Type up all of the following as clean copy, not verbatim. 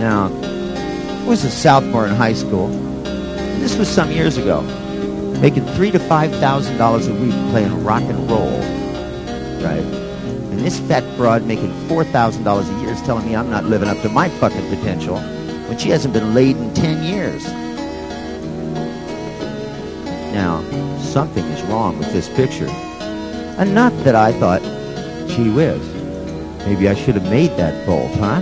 Now, I was at Southmore in high school, and this was some years ago, making $3,000 to $5,000 a week playing rock and roll, right? And this fat broad making $4,000 a year is telling me I'm not living up to my fucking potential when she hasn't been laid in 10 years. Now, something is wrong with this picture. Enough that I thought, gee whiz, maybe I should have made that bolt, huh?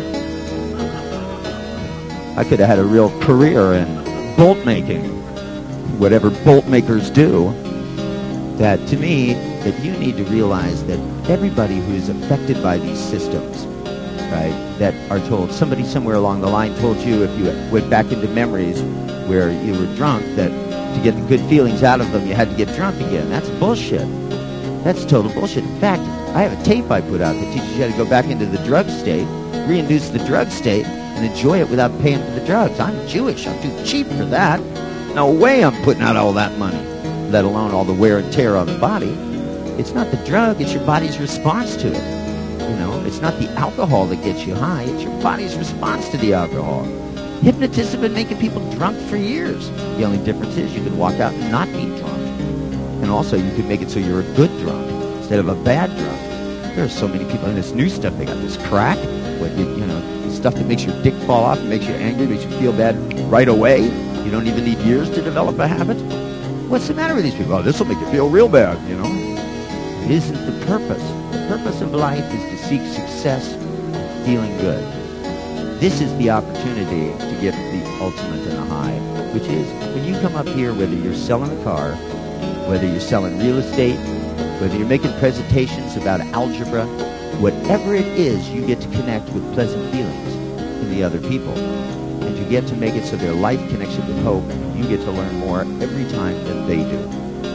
I could have had a real career in bolt making, whatever bolt makers do. That to me, that you need to realize that everybody who is affected by these systems, right, that are told, somebody somewhere along the line told you if you went back into memories where you were drunk, that to get the good feelings out of them, you had to get drunk again. That's bullshit. That's total bullshit. In fact, I have a tape I put out that teaches you how to go back into the drug state, reinduce the drug state, and enjoy it without paying for the drugs. I'm Jewish. I'm too cheap for that. No way I'm putting out all that money, let alone all the wear and tear on the body. It's not the drug. It's your body's response to it. You know, it's not the alcohol that gets you high. It's your body's response to the alcohol. Hypnotists have been making people drunk for years. The only difference is you can walk out and not be drunk. And also you can make it so you're a good drunk instead of a bad drunk. There are so many people in this new stuff. They got this crack, you know, stuff that makes your dick fall off and makes you angry, makes you feel bad right away. You don't even need years to develop a habit. What's the matter with these people? Oh, this will make you feel real bad, you know. It isn't the purpose. The purpose of life is to seek success, feeling good. This is the opportunity to get the ultimate and the high, which is when you come up here, whether you're selling a car, whether you're selling real estate, whether you're making presentations about algebra, whatever it is, you get to connect with pleasant feelings in the other people. And you get to make it so their life connects you with hope. You get to learn more every time than they do.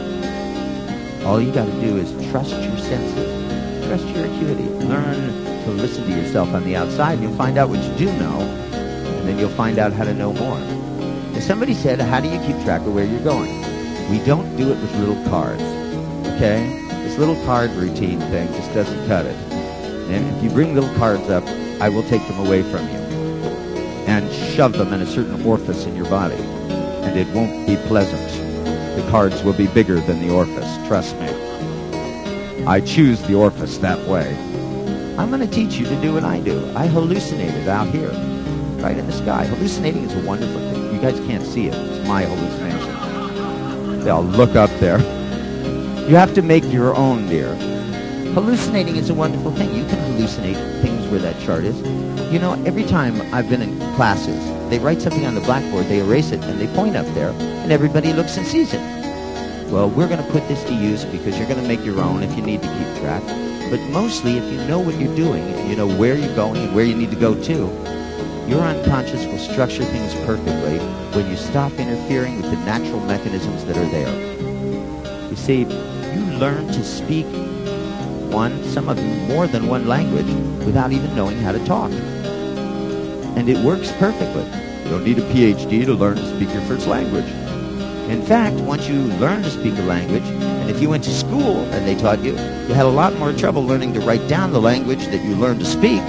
All you got to do is trust your senses, trust your acuity, learn to listen to yourself on the outside, and you'll find out what you do know, and then you'll find out how to know more. And somebody said, how do you keep track of where you're going? We don't do it with little cards, okay? This little card routine thing just doesn't cut it. And if you bring little cards up, I will take them away from you and shove them in a certain orifice in your body, and it won't be pleasant. The cards will be bigger than the orifice, trust me. I choose the orifice that way. I'm going to teach you to do what I do. I hallucinated out here, right in the sky. Hallucinating is a wonderful thing. You guys can't see it. It's my hallucination. They'll look up there. You have to make your own, dear. Hallucinating is a wonderful thing. You can hallucinate things where that chart is. You know, every time I've been in classes, they write something on the blackboard, they erase it, and they point up there, and everybody looks and sees it. Well, we're going to put this to use because you're going to make your own if you need to keep track. But mostly, if you know what you're doing, if you know where you're going and where you need to go to, your unconscious will structure things perfectly when you stop interfering with the natural mechanisms that are there. You see, you learn to speak some of you more than one language without even knowing how to talk. And it works perfectly. You don't need a PhD to learn to speak your first language. In fact, once you learn to speak a language, and if you went to school and they taught you, you had a lot more trouble learning to write down the language that you learned to speak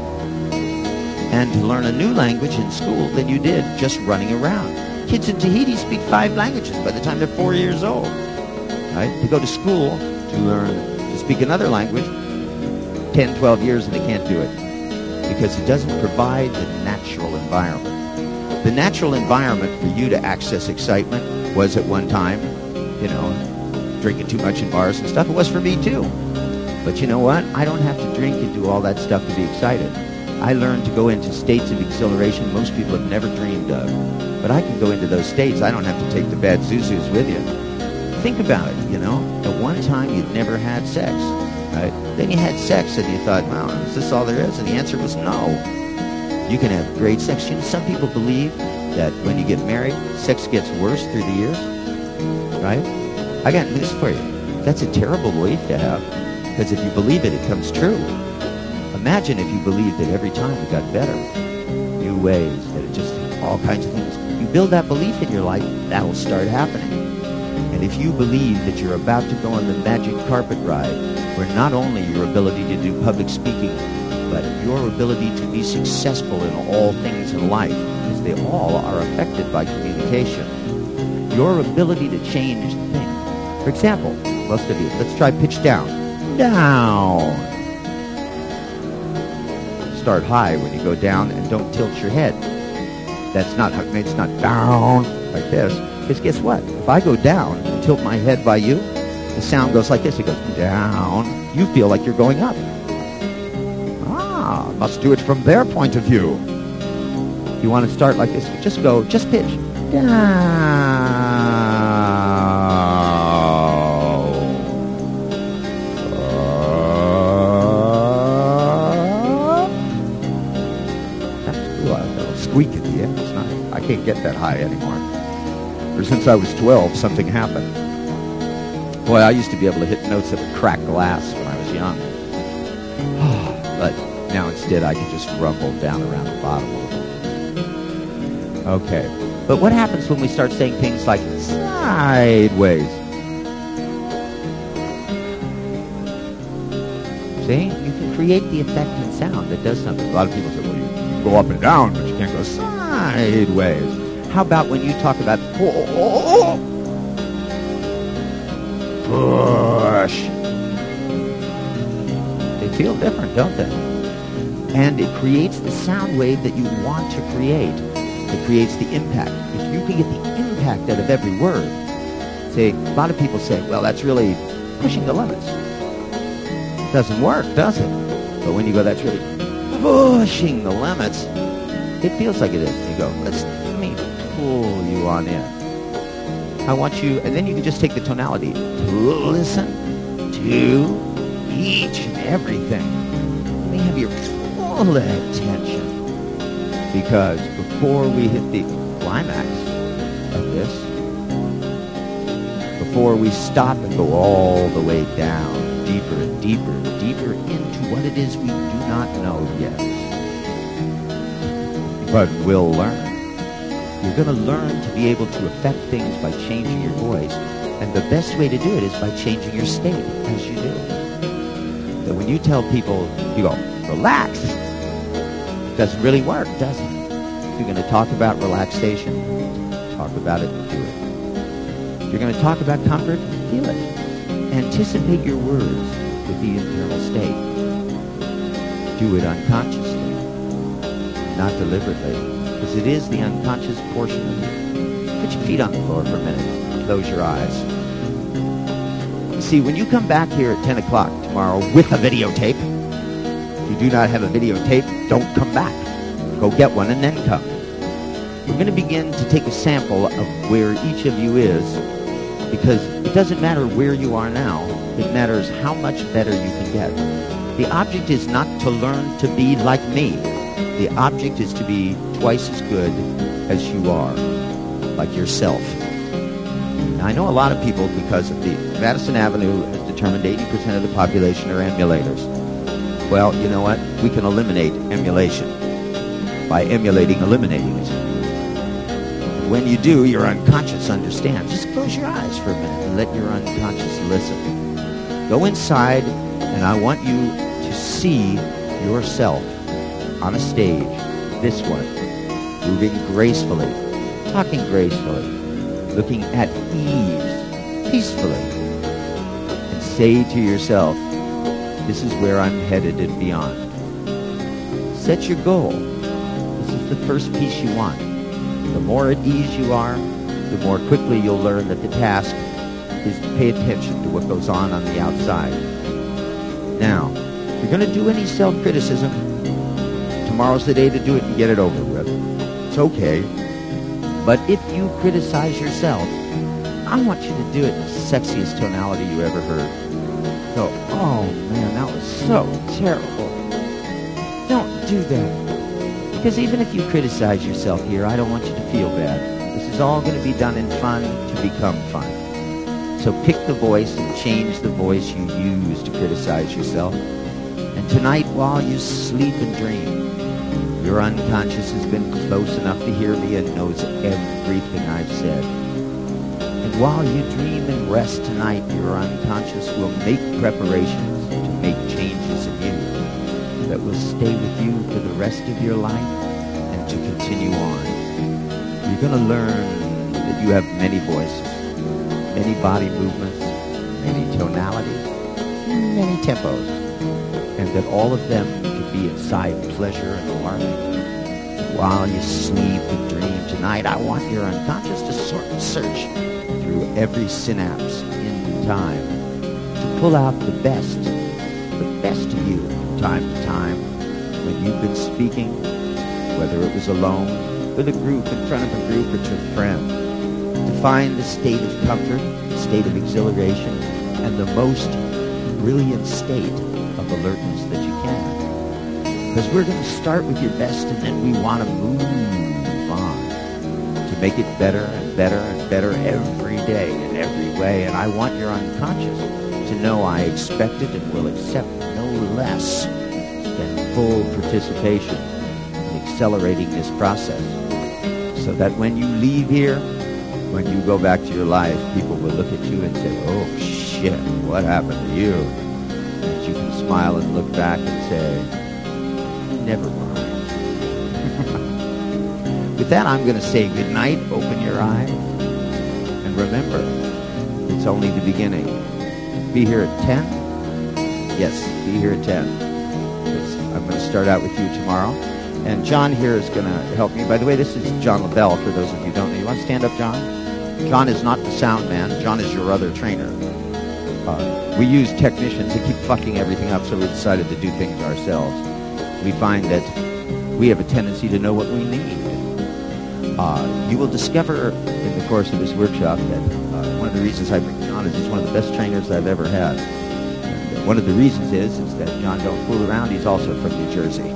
and to learn a new language in school than you did just running around. Kids in Tahiti speak 5 languages by the time they're 4 years old. Right? They go to school to learn to speak another language 10, 12 years and they can't do it because it doesn't provide the natural environment. The natural environment for you to access excitement was at one time, you know, drinking too much in bars and stuff. It was for me too. But you know what? I don't have to drink and do all that stuff to be excited. I learned to go into states of exhilaration most people have never dreamed of. But I can go into those states. I don't have to take the bad zuzus with you. Think about it, you know. At one time, you'd never had sex, right? Then you had sex and you thought, well, is this all there is? And the answer was no. You can have great sex. You know, some people believe that when you get married, sex gets worse through the years, right? I got news for you. That's a terrible belief to have, because if you believe it, it comes true. Imagine if you believed that every time it got better, new ways, that it just, all kinds of things. You build that belief in your life, that'll start happening. And if you believe that you're about to go on the magic carpet ride, where not only your ability to do public speaking, but your ability to be successful in all things in life, because they all are affected by communication. Your ability to change things. For example, most of you, let's try pitch down. Down. Start high when you go down and don't tilt your head. It's not down like this. Because guess what? If I go down and tilt my head by you, the sound goes like this. It goes down. You feel like you're going up. Must do it from their point of view. You want to start like this? Just pitch. Down. Squeak at the end. It's not. I can't get that high anymore. Or since I was 12, something happened. Boy, I used to be able to hit notes that would crack glass when I was young. But now instead I can just rumble down around the bottom a little. Okay. But what happens when we start saying things like sideways? See? You can create the effect in sound that does something. A lot of people say, well, you go up and down, but you can't go sideways. How about when you talk about push? They feel different, don't they? And it creates the sound wave that you want to create. It creates the impact. If you can get the impact out of every word, say, a lot of people say, well, that's really pushing the limits. It doesn't work, does it? But when you go, that's really pushing the limits, it feels like it is. You go, let me pull you on in. I want you, and then you can just take the tonality to listen to each and everything. Let me have your full attention. Because before we hit the climax of this, before we stop and go all the way down, deeper and deeper and deeper into what it is we do not know yet, but we'll learn. You're going to learn to be able to affect things by changing your voice. And the best way to do it is by changing your state as you do. So when you tell people, you go, relax. It doesn't really work, does it? If you're going to talk about relaxation, talk about it, do it. If you're going to talk about comfort, feel it. Anticipate your words with the internal state. Do it unconsciously, not deliberately. Because it is the unconscious portion of you. Put your feet on the floor for a minute. Close your eyes. You see, when you come back here at 10 o'clock tomorrow with a videotape, if you do not have a videotape, don't come back. Go get one and then come. We're going to begin to take a sample of where each of you is, because it doesn't matter where you are now. It matters how much better you can get. The object is not to learn to be like me. The object is to be twice as good as you are, like yourself. Now, I know a lot of people, because of the Madison Avenue has determined 80% of the population are emulators. Well, you know what? We can eliminate emulation by emulating eliminating it. When you do, your unconscious understands. Just close your eyes for a minute and let your unconscious listen. Go inside, and I want you to see yourself on a stage, this one, moving gracefully, talking gracefully, looking at ease, peacefully, and say to yourself, this is where I'm headed and beyond. Set your goal. This is the first piece you want. The more at ease you are, the more quickly you'll learn that the task is to pay attention to what goes on the outside. Now, if you're going to do any self-criticism, tomorrow's the day to do it and get it over with. It's okay. But if you criticize yourself, I want you to do it in the sexiest tonality you ever heard. Go, oh man, that was so terrible. Don't do that. Because even if you criticize yourself here, I don't want you to feel bad. This is all going to be done in fun to become fun. So pick the voice and change the voice you use to criticize yourself. And tonight, while you sleep and dream, your unconscious has been close enough to hear me and knows everything I've said. And while you dream and rest tonight, your unconscious will make preparations to make changes in you that will stay with you for the rest of your life and to continue on. You're going to learn that you have many voices, many body movements, many tonalities, many tempos, and that all of them can be inside pleasure and harmony. While you sleep and dream tonight, I want your unconscious to sort and search through every synapse in time to pull out the best of you from time to time when you've been speaking, whether it was alone, with a group, in front of a group, or to a friend, to find the state of comfort, the state of exhilaration, and the most brilliant state of alertness that you can. Because we're going to start with your best, and then we want to move on to make it better and better and better every day in every way. And I want your unconscious to know I expect it and will accept no less than full participation in accelerating this process. So that when you leave here, when you go back to your life, people will look at you and say, oh shit, what happened to you? And you can smile and look back and say, never mind. With that, I'm going to say good night, open your eyes, and remember, it's only the beginning. Be here at 10? Yes, be here at 10. I'm going to start out with you tomorrow. And John here is going to help me. By the way, this is John LaBelle, for those of you who don't know. You want to stand up, John? John is not the sound man. John is your other trainer. We use technicians who keep fucking everything up, so we decided to do things ourselves. We find that we have a tendency to know what we need. You will discover in the course of this workshop that one of the reasons I bring John is he's one of the best trainers I've ever had. And one of the reasons is that John don't fool around. He's also from New Jersey.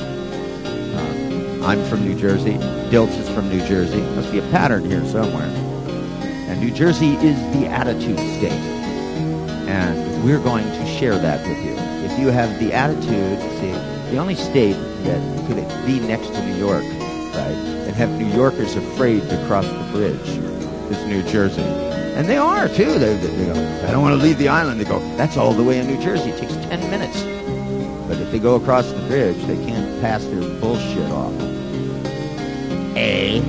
I'm from New Jersey. Dilts is from New Jersey. Must be a pattern here somewhere. And New Jersey is the attitude state. And we're going to share that with you. If you have the attitude, see, the only state that could be next to New York, right, and have New Yorkers afraid to cross the bridge is New Jersey. And they are, too. They go, I don't want to leave the island. They go, that's all the way in New Jersey. It takes 10 minutes. But if they go across the bridge, they can't pass their bullshit off. A.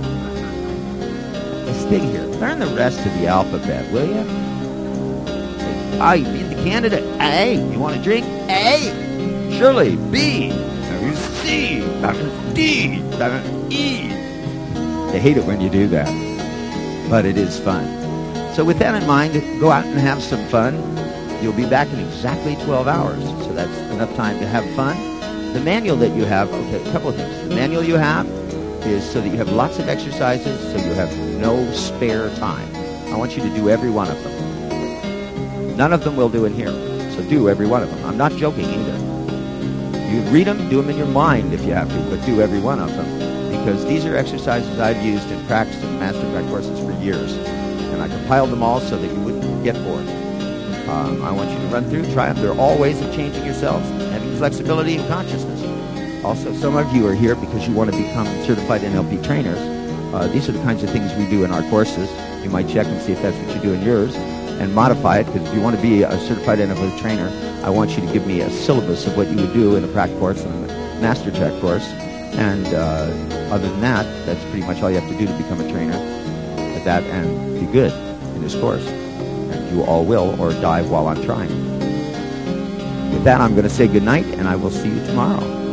Let's stay here. Learn the rest of the alphabet, will you? I in the Canada. A. You want a drink? A. Shirley. B. C. D. E. They hate it when you do that, but it is fun. So with that in mind, go out and have some fun. You'll be back in exactly 12 hours, so that's enough time to have fun. The manual that you have, okay, a couple of things. The manual you have is so that you have lots of exercises, so you have no spare time. I want you to do every one of them. None of them we'll do in here, so do every one of them. I'm not joking either. You read them, do them in your mind if you have to, but do every one of them, because these are exercises I've used and practiced in MasterCraft courses for years, and I compiled them all so that you wouldn't get bored. I want you to run through, try them. They're all ways of changing yourselves, having flexibility and consciousness. Also, some of you are here because you want to become certified NLP trainers. These are the kinds of things we do in our courses. You might check and see if that's what you do in yours and modify it, because if you want to be a certified NLP trainer, I want you to give me a syllabus of what you would do in a prac course and a master track course. And other than that, that's pretty much all you have to do to become a trainer at that and be good in this course. And you all will, or die while I'm trying. With that, I'm going to say good night, and I will see you tomorrow.